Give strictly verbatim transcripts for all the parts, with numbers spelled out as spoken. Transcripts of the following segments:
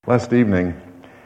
Last evening,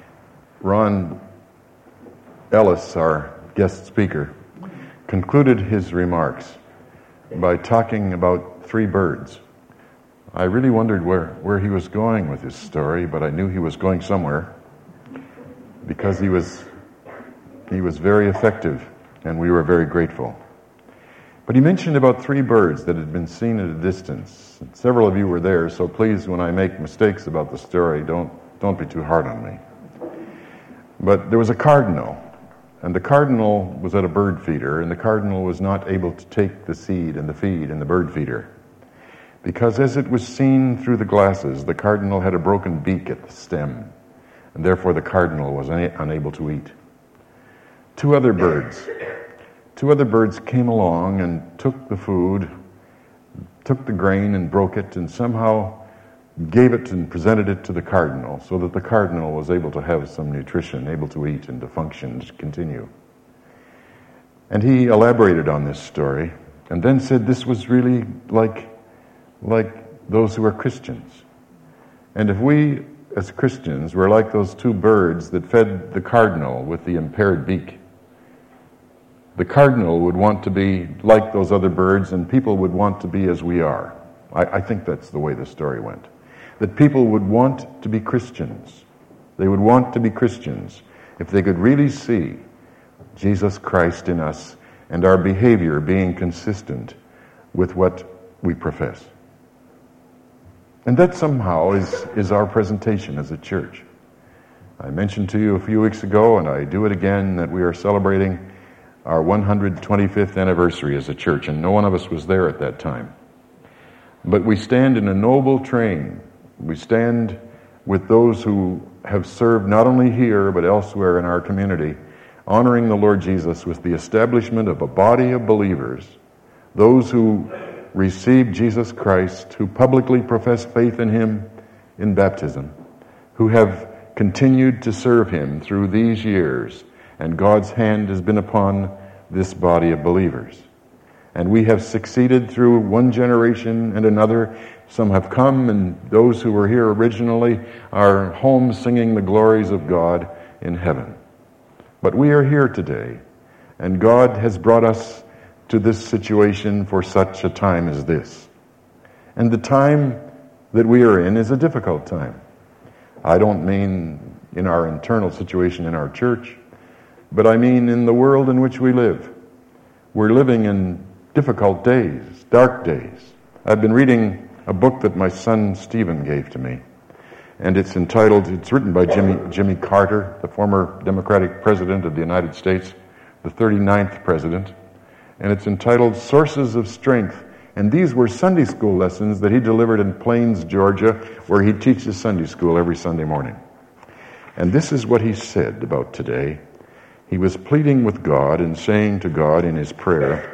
Ron Ellis, our guest speaker, concluded his remarks by talking about three birds. I really wondered where, where he was going with his story, but I knew he was going somewhere because he was he was very effective, and we were very grateful. But he mentioned about three birds that had been seen at a distance. Several of you were there, so please, when I make mistakes about the story, don't Don't be too hard on me. But there was a cardinal, and the cardinal was at a bird feeder, and the cardinal was not able to take the seed and the feed in the bird feeder. Because as it was seen through the glasses, the cardinal had a broken beak at the stem, and therefore the cardinal was una- unable to eat. Two other birds, two other birds came along and took the food, took the grain and broke it, and somehow gave it and presented it to the cardinal so that the cardinal was able to have some nutrition, able to eat and to function, to continue. And he elaborated on this story and then said this was really like, like those who are Christians. And if we as Christians were like those two birds that fed the cardinal with the impaired beak, the cardinal would want to be like those other birds and people would want to be as we are. I, I think that's the way the story went. That people would want to be Christians. They would want to be Christians if they could really see Jesus Christ in us and our behavior being consistent with what we profess. And that somehow is, is our presentation as a church. I mentioned to you a few weeks ago, and I do it again, that we are celebrating our one hundred twenty-fifth anniversary as a church, and no one of us was there at that time. But we stand in a noble train. We stand with those who have served not only here but elsewhere in our community, honoring the Lord Jesus with the establishment of a body of believers, those who receive Jesus Christ, who publicly profess faith in Him in baptism, who have continued to serve Him through these years, and God's hand has been upon this body of believers. And we have succeeded through one generation and another. Some have come, and those who were here originally are home singing the glories of God in heaven. But we are here today, and God has brought us to this situation for such a time as this. And the time that we are in is a difficult time. I don't mean in our internal situation in our church, but I mean in the world in which we live. We're living in difficult days, dark days. I've been reading a book that my son Stephen gave to me, and it's entitled, it's written by Jimmy, Jimmy Carter, the former Democratic President of the United States, the thirty-ninth President, and it's entitled Sources of Strength. And these were Sunday school lessons that he delivered in Plains, Georgia, where he teaches Sunday school every Sunday morning. And this is what he said about today. He was pleading with God and saying to God in his prayer,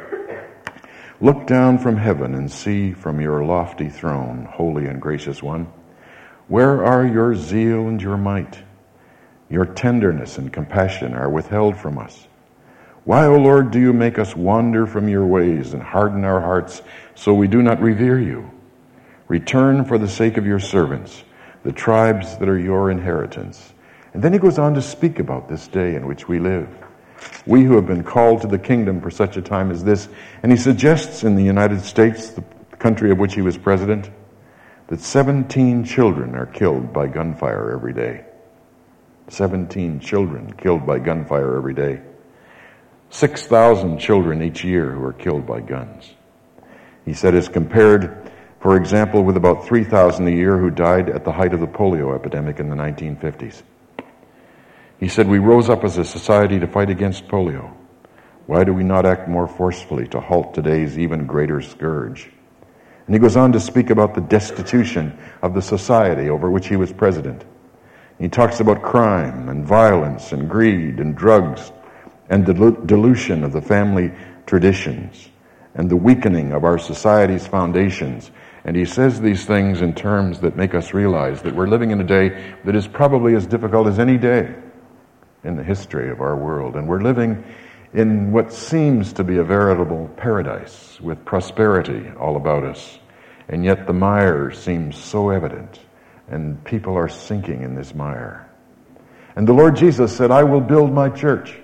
"Look down from heaven and see from your lofty throne, holy and gracious one, where are your zeal and your might? Your tenderness and compassion are withheld from us. Why, O Lord, do you make us wander from your ways and harden our hearts so we do not revere you? Return for the sake of your servants, the tribes that are your inheritance." And then he goes on to speak about this day in which we live. We who have been called to the kingdom for such a time as this. And he suggests in the United States, the country of which he was president, that seventeen children are killed by gunfire every day. seventeen children killed by gunfire every day. six thousand children each year who are killed by guns. He said as compared, for example, with about three thousand a year who died at the height of the polio epidemic in the nineteen fifties. He said, we rose up as a society to fight against polio. Why do we not act more forcefully to halt today's even greater scourge? And he goes on to speak about the destitution of the society over which he was president. He talks about crime and violence and greed and drugs and the dilution of the family traditions and the weakening of our society's foundations. And he says these things in terms that make us realize that we're living in a day that is probably as difficult as any day in the history of our world. And we're living in what seems to be a veritable paradise with prosperity all about us. And yet the mire seems so evident and people are sinking in this mire. And the Lord Jesus said, I will build my church.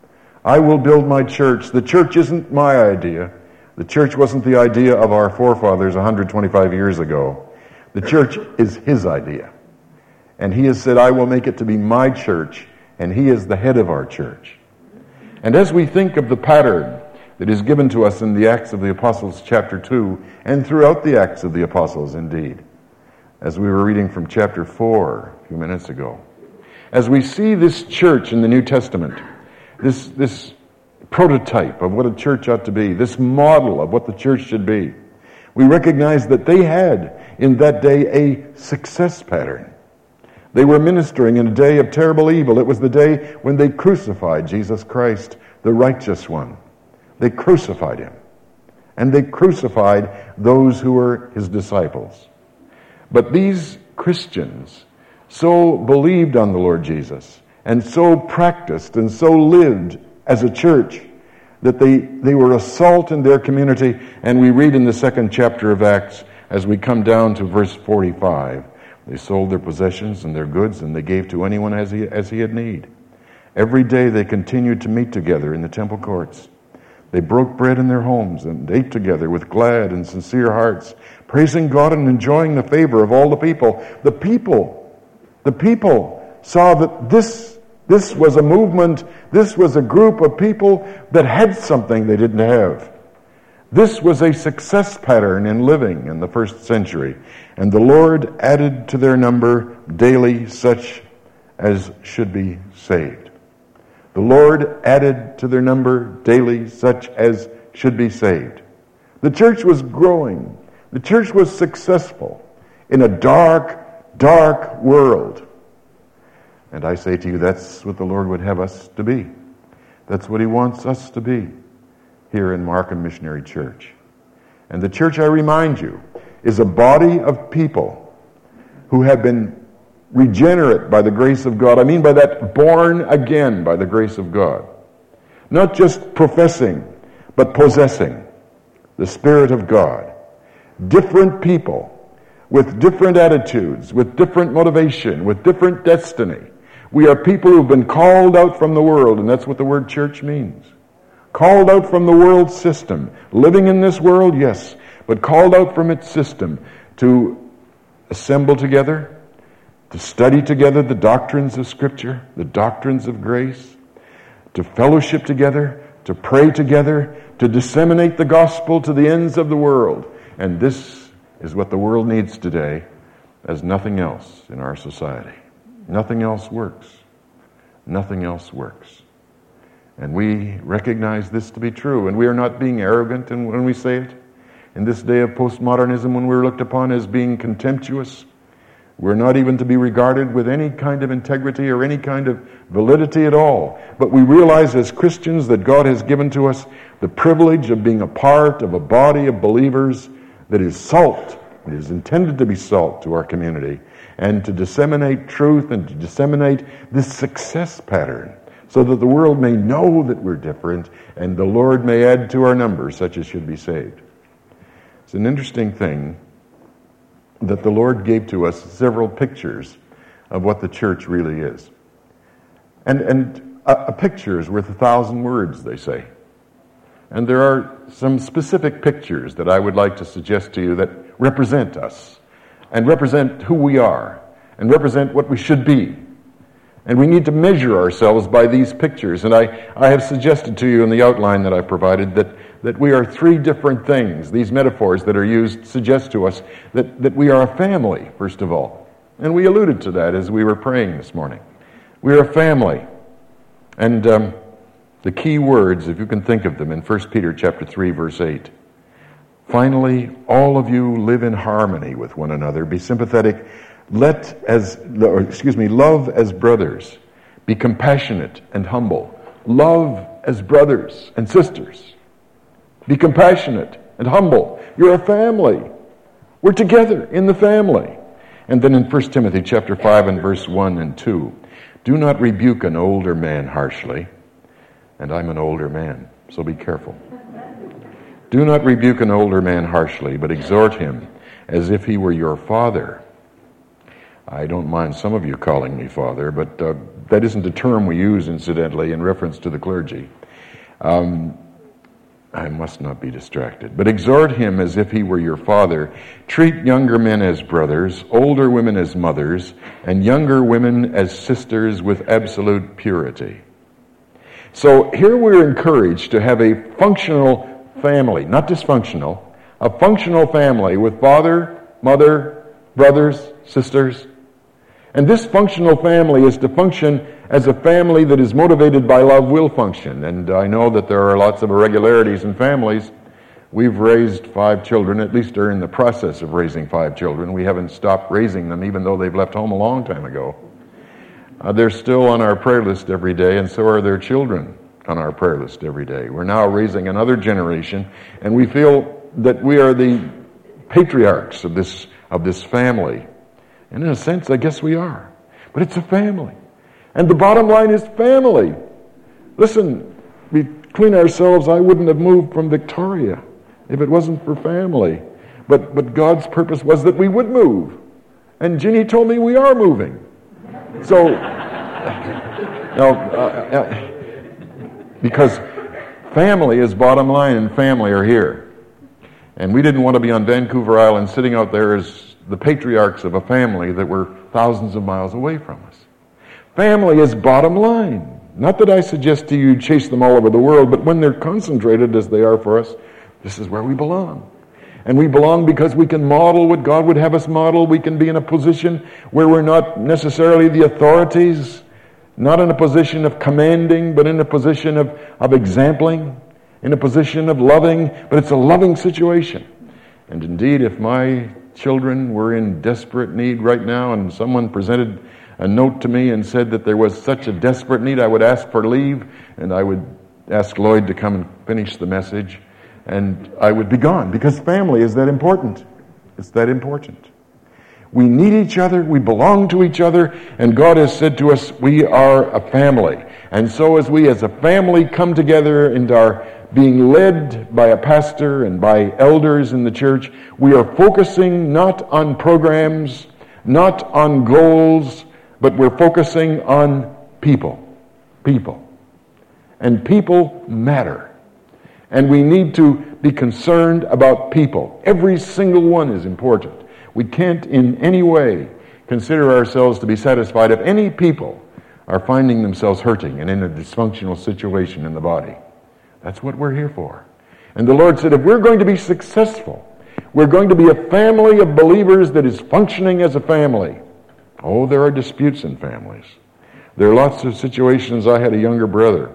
I will build my church. The church isn't my idea. The church wasn't the idea of our forefathers one hundred twenty-five years ago. The church is his idea. And he has said, I will make it to be my church, and he is the head of our church. And as we think of the pattern that is given to us in the Acts of the Apostles chapter two, and throughout the Acts of the Apostles indeed, as we were reading from chapter four a few minutes ago, as we see this church in the New Testament, this, this prototype of what a church ought to be, this model of what the church should be, we recognize that they had in that day a success pattern. They were ministering in a day of terrible evil. It was the day when they crucified Jesus Christ, the righteous one. They crucified him. And they crucified those who were his disciples. But these Christians so believed on the Lord Jesus and so practiced and so lived as a church that they, they were a salt in their community. And we read in the second chapter of Acts, as we come down to verse forty-five, they sold their possessions and their goods, and they gave to anyone as he, as he had need. Every day they continued to meet together in the temple courts. They broke bread in their homes and ate together with glad and sincere hearts, praising God and enjoying the favor of all the people. The people, the people saw that this, this was a movement, this was a group of people that had something they didn't have. This was a success pattern in living in the first century. And the Lord added to their number daily such as should be saved. The Lord added to their number daily such as should be saved. The church was growing. The church was successful in a dark, dark world. And I say to you, that's what the Lord would have us to be. That's what he wants us to be here in Markham Missionary Church. And the church, I remind you, is a body of people who have been regenerate by the grace of God. I mean by that, born again by the grace of God. Not just professing, but possessing the Spirit of God. Different people with different attitudes, with different motivation, with different destiny. We are people who've been called out from the world, and that's what the word church means. Called out from the world system. Living in this world, yes, but called out from its system to assemble together, to study together the doctrines of Scripture, the doctrines of grace, to fellowship together, to pray together, to disseminate the gospel to the ends of the world. And this is what the world needs today as nothing else in our society. Nothing else works. Nothing else works. And we recognize this to be true. And we are not being arrogant when we say it. In this day of postmodernism, when we're looked upon as being contemptuous, we're not even to be regarded with any kind of integrity or any kind of validity at all. But we realize as Christians that God has given to us the privilege of being a part of a body of believers that is salt. It is intended to be salt to our community and to disseminate truth and to disseminate this success pattern so that the world may know that we're different and the Lord may add to our numbers such as should be saved. It's an interesting thing that the Lord gave to us several pictures of what the church really is. And, and a, a picture is worth a thousand words, they say. And there are some specific pictures that I would like to suggest to you that represent us and represent who we are and represent what we should be. And we need to measure ourselves by these pictures. And I, I have suggested to you in the outline that I provided that, that we are three different things. These metaphors that are used suggest to us that, that we are a family, first of all. And we alluded to that as we were praying this morning. We are a family. And um, the key words, if you can think of them, in First Peter chapter three, verse eight. Finally, all of you live in harmony with one another. Be sympathetic. Let as, or excuse me, love as brothers. Be compassionate and humble. Love as brothers and sisters. Be compassionate and humble. You're a family. We're together in the family. And then in First Timothy chapter five and verse one and two. Do not rebuke an older man harshly. And I'm an older man, so be careful. Do not rebuke an older man harshly, but exhort him as if he were your father. I don't mind some of you calling me father, but uh, that isn't a term we use, incidentally, in reference to the clergy. Um, I must not be distracted. But exhort him as if he were your father. Treat younger men as brothers, older women as mothers, and younger women as sisters with absolute purity. So here we're encouraged to have a functional family, not dysfunctional, a functional family with father, mother, brothers, sisters. And this functional family is to function as a family that is motivated by love will function. And I know that there are lots of irregularities in families. We've raised five children, at least are in the process of raising five children. We haven't stopped raising them, even though they've left home a long time ago. Uh, they're still on our prayer list every day, and so are their children on our prayer list every day. We're now raising another generation, and we feel that we are the patriarchs of this, of this family. And in a sense, I guess we are. But it's a family. And the bottom line is family. Listen, between ourselves, I wouldn't have moved from Victoria if it wasn't for family. But but God's purpose was that we would move. And Ginny told me we are moving. So, now, uh, uh, because family is bottom line and family are here. And we didn't want to be on Vancouver Island sitting out there as the patriarchs of a family that were thousands of miles away from us. Family is bottom line. Not that I suggest to you chase them all over the world, but when they're concentrated as they are for us, this is where we belong. And we belong because we can model what God would have us model. We can be in a position where we're not necessarily the authorities, not in a position of commanding, but in a position of, of exempling, in a position of loving, but it's a loving situation. And indeed, if my children were in desperate need right now and someone presented a note to me and said that there was such a desperate need, I would ask for leave and I would ask Lloyd to come and finish the message and I would be gone because family is that important. It's that important. We need each other, we belong to each other, and God has said to us, we are a family. And so as we as a family come together and are being led by a pastor and by elders in the church, we are focusing not on programs, not on goals, but we're focusing on people. People. And people matter. And we need to be concerned about people. Every single one is important. We can't in any way consider ourselves to be satisfied if any people are finding themselves hurting and in a dysfunctional situation in the body. That's what we're here for. And the Lord said, if we're going to be successful, we're going to be a family of believers that is functioning as a family. Oh, there are disputes in families. There are lots of situations. I had a younger brother,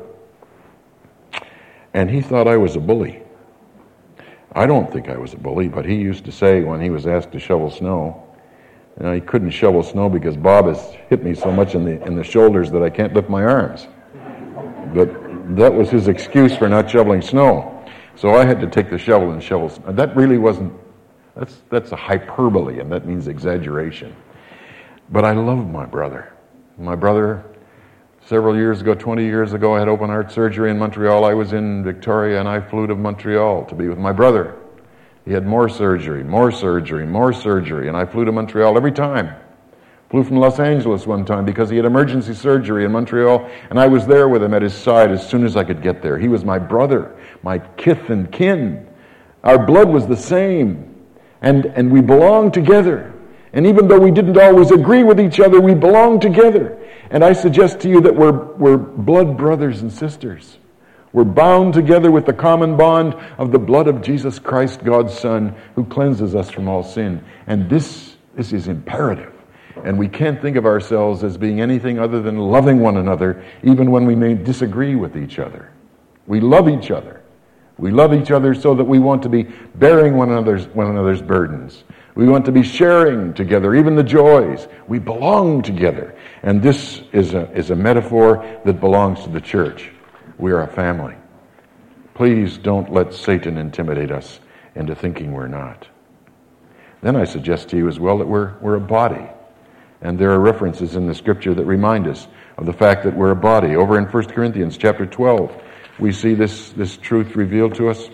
and he thought I was a bully. I don't think I was a bully, but he used to say when he was asked to shovel snow, you know, he couldn't shovel snow because Bob has hit me so much in the in the shoulders that I can't lift my arms. But that was his excuse for not shoveling snow. So I had to take the shovel and shovel snow. That really wasn't, that's that's a hyperbole, and that means exaggeration. But I love my brother. My brother, several years ago, twenty years ago, I had open heart surgery in Montreal. I was in Victoria, and I flew to Montreal to be with my brother. He had more surgery, more surgery, more surgery, and I flew to Montreal every time. Flew from Los Angeles one time because he had emergency surgery in Montreal, and I was there with him at his side as soon as I could get there. He was my brother, my kith and kin. Our blood was the same, and, and we belonged together. And even though we didn't always agree with each other, we belonged together. And I suggest to you that we're, we're blood brothers and sisters. We're bound together with the common bond of the blood of Jesus Christ, God's Son, who cleanses us from all sin. And this, this is imperative. And we can't think of ourselves as being anything other than loving one another, even when we may disagree with each other. We love each other. We love each other so that we want to be bearing one another's, one another's burdens. We want to be sharing together, even the joys. We belong together. And this is a, is a metaphor that belongs to the church. We are a family. Please don't let Satan intimidate us into thinking we're not. Then I suggest to you as well that we're, we're a body. And there are references in the scripture that remind us of the fact that we're a body. Over in First Corinthians chapter twelve, we see this, this truth revealed to us.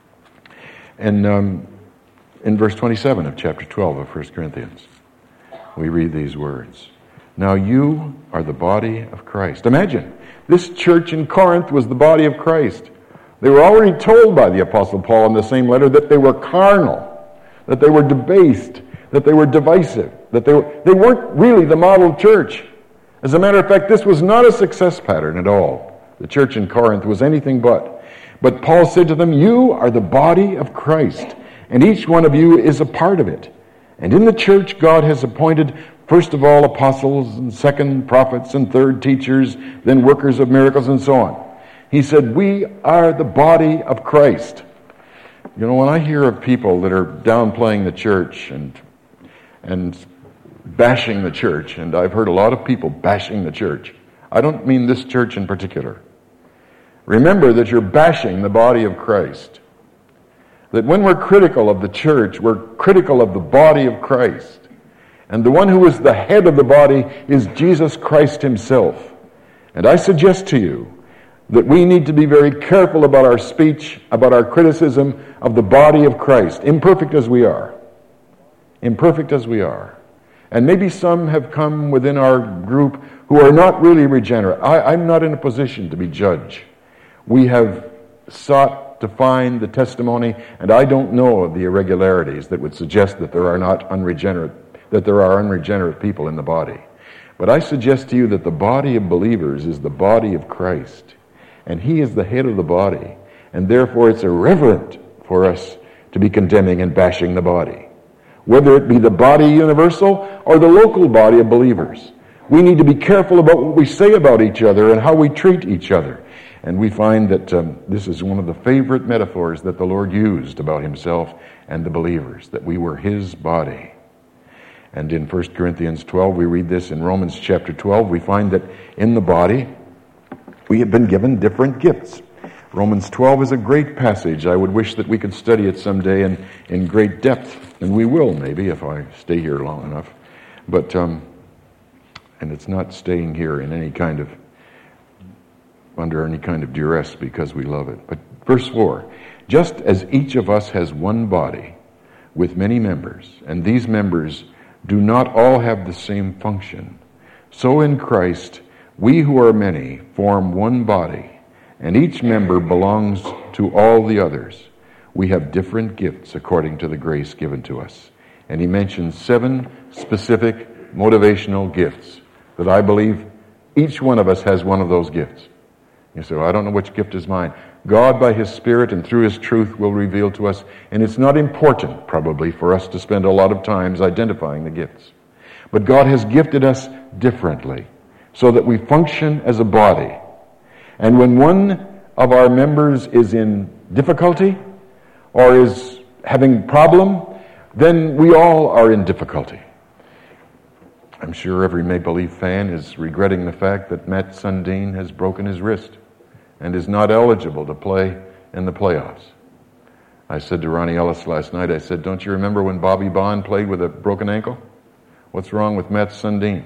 And um, in verse twenty-seven of chapter twelve of First Corinthians. we read these words. Now you are the body of Christ. Imagine, this church in Corinth was the body of Christ. They were already told by the Apostle Paul in the same letter that they were carnal, that they were debased, that they were divisive, that they were, they weren't really the model church. As a matter of fact, this was not a success pattern at all. The church in Corinth was anything but. But Paul said to them, you are the body of Christ, and each one of you is a part of it. And in the church, God has appointed, first of all, apostles, and second, prophets, and third, teachers, then workers of miracles, and so on. He said, we are the body of Christ. You know, when I hear of people that are downplaying the church and and bashing the church, and I've heard a lot of people bashing the church, I don't mean this church in particular. Remember that you're bashing the body of Christ. That when we're critical of the church, we're critical of the body of Christ. And the one who is the head of the body is Jesus Christ himself. And I suggest to you that we need to be very careful about our speech, about our criticism of the body of Christ, imperfect as we are. Imperfect as we are. And maybe some have come within our group who are not really regenerate. I, I'm not in a position to be judge. We have sought to find the testimony, and I don't know of the irregularities that would suggest that there are not unregenerate, that there are unregenerate people in the body. But I suggest to you that the body of believers is the body of Christ, and he is the head of the body, and therefore it's irreverent for us to be condemning and bashing the body, whether it be the body universal or the local body of believers. We need to be careful about what we say about each other and how we treat each other. And we find that um, this is one of the favorite metaphors that the Lord used about himself and the believers, that we were his body. And in First Corinthians twelve, we read this. In Romans chapter twelve, we find that in the body, we have been given different gifts. Romans twelve is a great passage. I would wish that we could study it someday in, in great depth. And we will, maybe, if I stay here long enough. But, um, and it's not staying here in any kind of, under any kind of duress because we love it. But verse four, just as each of us has one body with many members, and these members do not all have the same function, so in Christ we who are many form one body, and each member belongs to all the others. We have different gifts according to the grace given to us. And he mentions seven specific motivational gifts that I believe each one of us has one of those gifts. You say, well, I don't know which gift is mine. God, by his Spirit and through his truth, will reveal to us. And it's not important, probably, for us to spend a lot of times identifying the gifts. But God has gifted us differently so that we function as a body. And when one of our members is in difficulty or is having problem, then we all are in difficulty. I'm sure every Maple Leaf fan is regretting the fact that Matt Sundin has broken his wrist and is not eligible to play in the playoffs. I said to Ronnie Ellis last night, I said, don't you remember when Bobby Bond played with a broken ankle? What's wrong with Matt Sundin?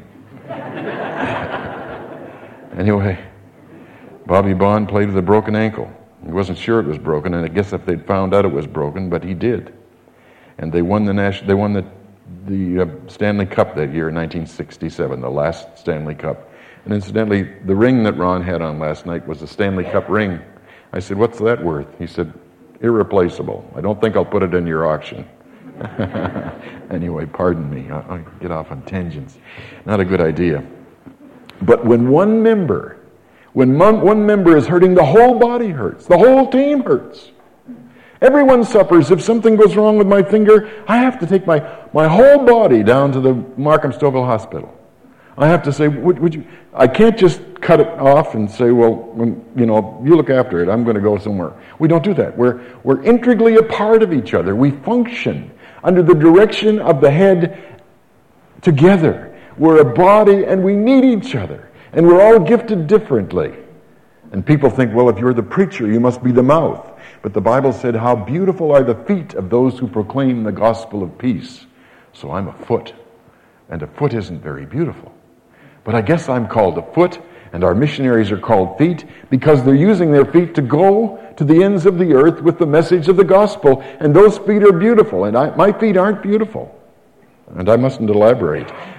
Anyway, Bobby Bond played with a broken ankle. He wasn't sure it was broken, and I guess if they'd found out it was broken, but he did. And they won the national, they won the the uh, Stanley Cup that year in nineteen sixty-seven, the last Stanley Cup. And incidentally, the ring that Ron had on last night was a Stanley Cup ring. I said, what's that worth? He said, irreplaceable. I don't think I'll put it in your auction. Anyway, pardon me. I'll, I'll get off on tangents. Not a good idea. But when one member, when one, one member is hurting, the whole body hurts. The whole team hurts. Everyone suffers. If something goes wrong with my finger, I have to take my, my whole body down to the Markham Stouffville Hospital. I have to say, would, would you, I can't just cut it off and say, well, when, you know, you look after it, I'm going to go somewhere. We don't do that. We're, we're integrally a part of each other. We function under the direction of the head together. We're a body and we need each other. And we're all gifted differently. And people think, well, if you're the preacher, you must be the mouth. But the Bible said, how beautiful are the feet of those who proclaim the gospel of peace. So I'm a foot. And a foot isn't very beautiful. But I guess I'm called a foot, and our missionaries are called feet, because they're using their feet to go to the ends of the earth with the message of the gospel. And those feet are beautiful, and I, my feet aren't beautiful. And I mustn't elaborate.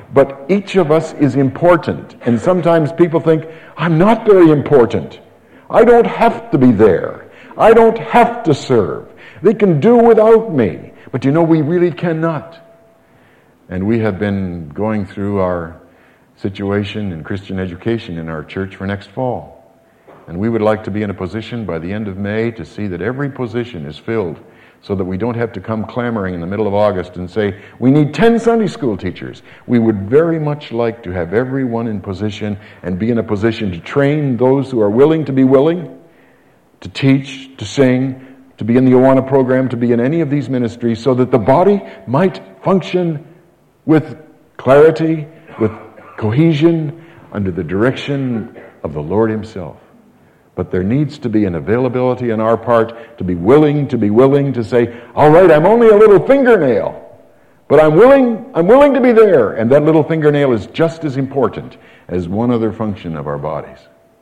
But each of us is important. And sometimes people think, I'm not very important. I don't have to be there. I don't have to serve. They can do without me. But you know, we really cannot. And we have been going through our situation in Christian education in our church for next fall. And we would like to be in a position by the end of May to see that every position is filled so that we don't have to come clamoring in the middle of August and say, we need ten Sunday school teachers. We would very much like to have everyone in position and be in a position to train those who are willing to be willing, to teach, to sing, to be in the Awana program, to be in any of these ministries so that the body might function with clarity, with cohesion, under the direction of the Lord Himself. But there needs to be an availability on our part to be willing, to be willing to say, all right, I'm only a little fingernail, but I'm willing, I'm willing to be there. And that little fingernail is just as important as one other function of our bodies.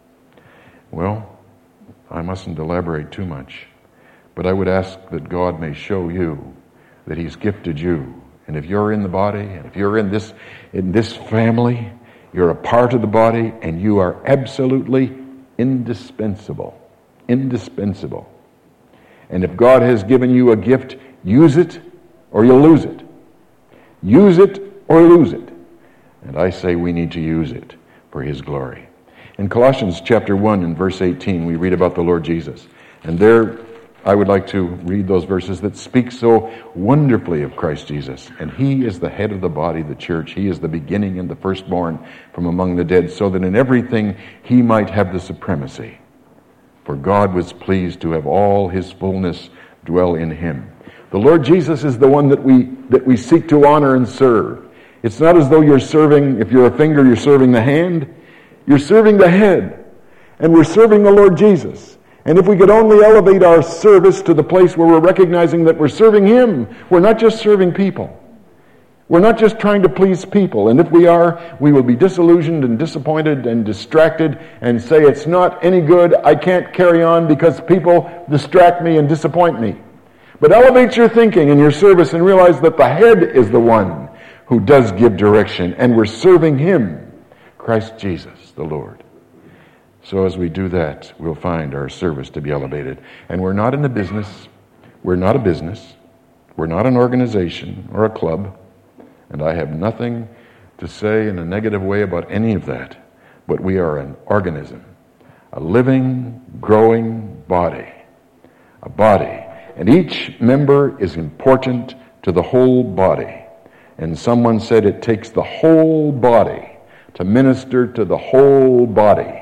Well, I mustn't elaborate too much, but I would ask that God may show you that He's gifted you. And if you're in the body, and if you're in this, in this family, you're a part of the body, and you are absolutely indispensable. Indispensable. And if God has given you a gift, use it or you'll lose it. Use it or lose it. And I say we need to use it for His glory. In Colossians chapter one and verse eighteen, we read about the Lord Jesus. And there I would like to read those verses that speak so wonderfully of Christ Jesus. And He is the head of the body, the church. He is the beginning and the firstborn from among the dead, so that in everything He might have the supremacy. For God was pleased to have all His fullness dwell in Him. The Lord Jesus is the one that we that we seek to honor and serve. It's not as though you're serving, if you're a finger, you're serving the hand. You're serving the head. And we're serving the Lord Jesus. And if we could only elevate our service to the place where we're recognizing that we're serving Him, we're not just serving people. We're not just trying to please people. And if we are, we will be disillusioned and disappointed and distracted and say, it's not any good, I can't carry on because people distract me and disappoint me. But elevate your thinking and your service and realize that the head is the one who does give direction, and we're serving Him, Christ Jesus, the Lord. So as we do that, we'll find our service to be elevated. And we're not in the business. We're not a business. We're not an organization or a club. And I have nothing to say in a negative way about any of that. But we are an organism, a living, growing body. A body. And each member is important to the whole body. And someone said it takes the whole body to minister to the whole body.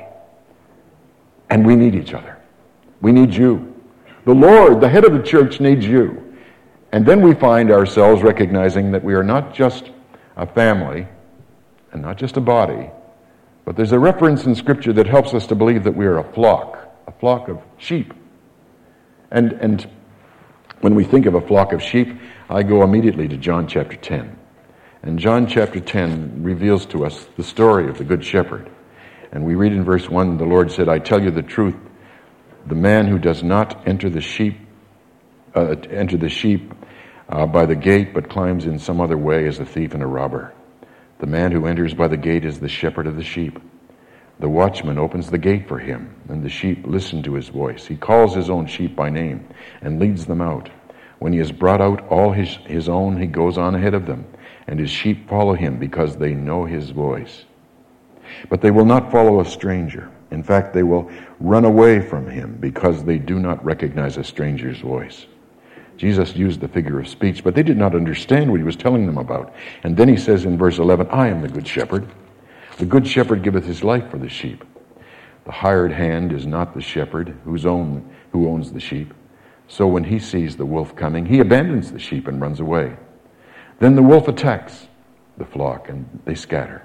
And we need each other. We need you. The Lord, the head of the church, needs you. And then we find ourselves recognizing that we are not just a family and not just a body, but there's a reference in Scripture that helps us to believe that we are a flock, a flock of sheep. And, and when we think of a flock of sheep, I go immediately to John chapter ten. And John chapter ten reveals to us the story of the Good Shepherd. And we read in verse one, the Lord said, I tell you the truth, the man who does not enter the sheep, uh, enter the sheep uh, by the gate, but climbs in some other way is a thief and a robber. The man who enters by the gate is the shepherd of the sheep. The watchman opens the gate for him, and the sheep listen to his voice. He calls his own sheep by name and leads them out. When he has brought out all his, his own, he goes on ahead of them, and his sheep follow him because they know his voice. But they will not follow a stranger. In fact, they will run away from him because they do not recognize a stranger's voice. Jesus used the figure of speech, but they did not understand what he was telling them about. And then he says in verse eleven, I am the good shepherd. The good shepherd giveth his life for the sheep. The hired hand is not the shepherd whose own, who owns the sheep. So when he sees the wolf coming, he abandons the sheep and runs away. Then the wolf attacks the flock and they scatter.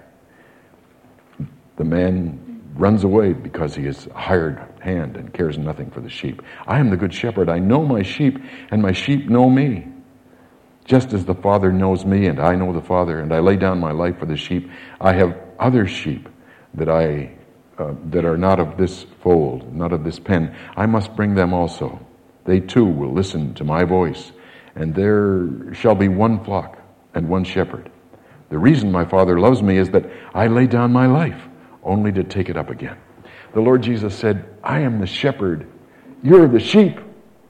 The man runs away because he is a hired hand and cares nothing for the sheep. I am the good shepherd. I know my sheep, and my sheep know me. Just as the Father knows me, and I know the Father, and I lay down my life for the sheep, I have other sheep that I uh, that are not of this fold, not of this pen. I must bring them also. They too will listen to my voice, and there shall be one flock and one shepherd. The reason my Father loves me is that I lay down my life only to take it up again. The Lord Jesus said, I am the shepherd, you're the sheep,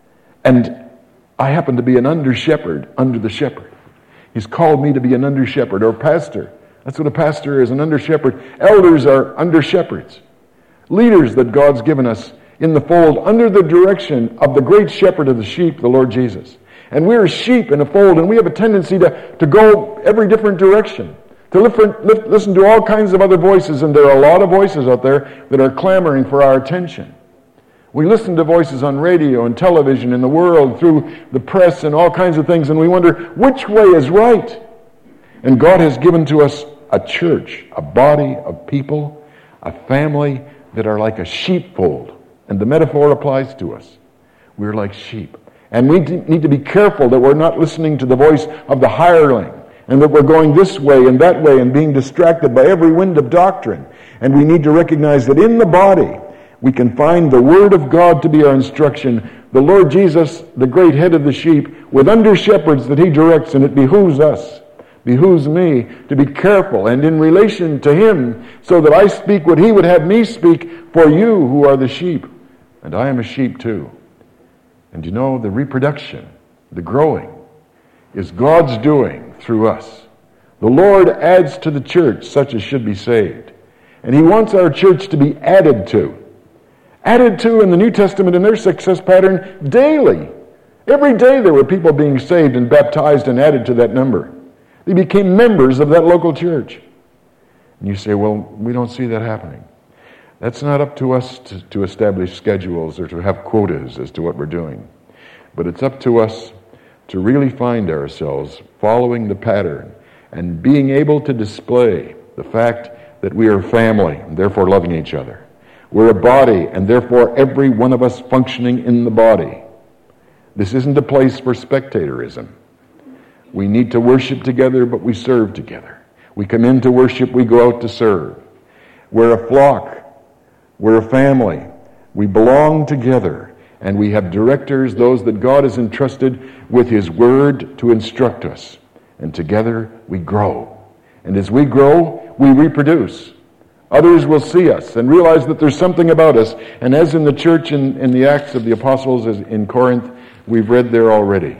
and I happen to be an under-shepherd under the shepherd. He's called me to be an under-shepherd or pastor. That's what a pastor is, an under-shepherd. Elders are under-shepherds. Leaders that God's given us in the fold under the direction of the great shepherd of the sheep, the Lord Jesus. And we are sheep in a fold, and we have a tendency to, to go every different direction, to listen, listen to all kinds of other voices, and there are a lot of voices out there that are clamoring for our attention. We listen to voices on radio and television in the world, through the press and all kinds of things, and we wonder, which way is right? And God has given to us a church, a body of people, a family that are like a sheepfold. And the metaphor applies to us. We're like sheep. And we need to be careful that we're not listening to the voice of the hireling, and that we're going this way and that way and being distracted by every wind of doctrine. And we need to recognize that in the body, we can find the Word of God to be our instruction. The Lord Jesus, the great head of the sheep, with under-shepherds that He directs, and it behooves us, behooves me to be careful and in relation to Him, so that I speak what He would have me speak for you who are the sheep. And I am a sheep too. And you know, the reproduction, the growing, is God's doing through us. The Lord adds to the church such as should be saved. And He wants our church to be added to. Added to in the New Testament in their success pattern daily. Every day there were people being saved and baptized and added to that number. They became members of that local church. And you say, well, we don't see that happening. That's not up to us to, to establish schedules or to have quotas as to what we're doing. But it's up to us to really find ourselves following the pattern and being able to display the fact that we are family and therefore loving each other. We're a body and therefore every one of us functioning in the body. This isn't a place for spectatorism. We need to worship together, but we serve together. We come in to worship, we go out to serve. We're a flock. We're a family. We belong together, and we have directors, those that God has entrusted with His Word to instruct us. And together we grow. And as we grow, we reproduce. Others will see us and realize that there's something about us. And as in the church in, in the Acts of the Apostles as in Corinth, we've read there already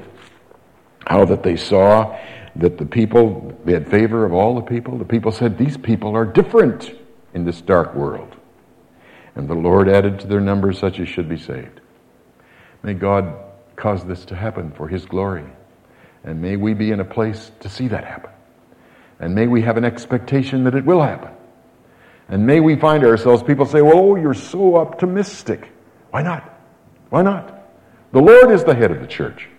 how that they saw that the people, they had favor of all the people. The people said, these people are different in this dark world. And the Lord added to their numbers such as should be saved. May God cause this to happen for His glory. And may we be in a place to see that happen. And may we have an expectation that it will happen. And may we find ourselves, people say, well, oh, you're so optimistic. Why not? Why not? The Lord is the head of the church.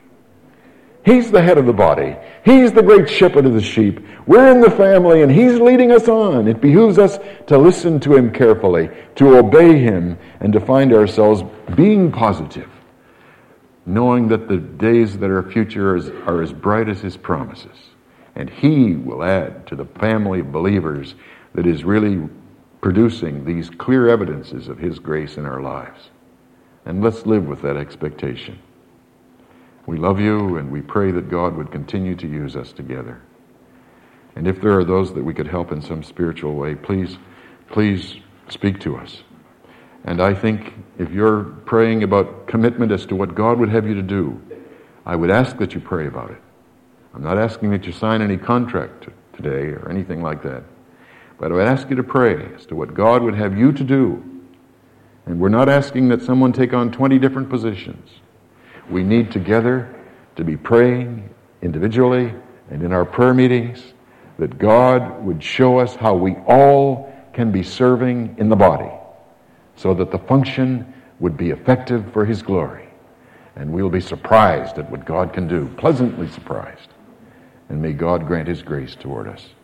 He's the head of the body. He's the great shepherd of the sheep. We're in the family and He's leading us on. It behooves us to listen to Him carefully, to obey Him, and to find ourselves being positive, knowing that the days that are future is, are as bright as His promises. And He will add to the family of believers that is really producing these clear evidences of His grace in our lives. And let's live with that expectation. We love you, and we pray that God would continue to use us together. And if there are those that we could help in some spiritual way, please, please speak to us. And I think if you're praying about commitment as to what God would have you to do, I would ask that you pray about it. I'm not asking that you sign any contract today or anything like that. But I would ask you to pray as to what God would have you to do. And we're not asking that someone take on twenty different positions. We need together to be praying individually and in our prayer meetings that God would show us how we all can be serving in the body so that the function would be effective for His glory. And we'll be surprised at what God can do, pleasantly surprised. And may God grant His grace toward us.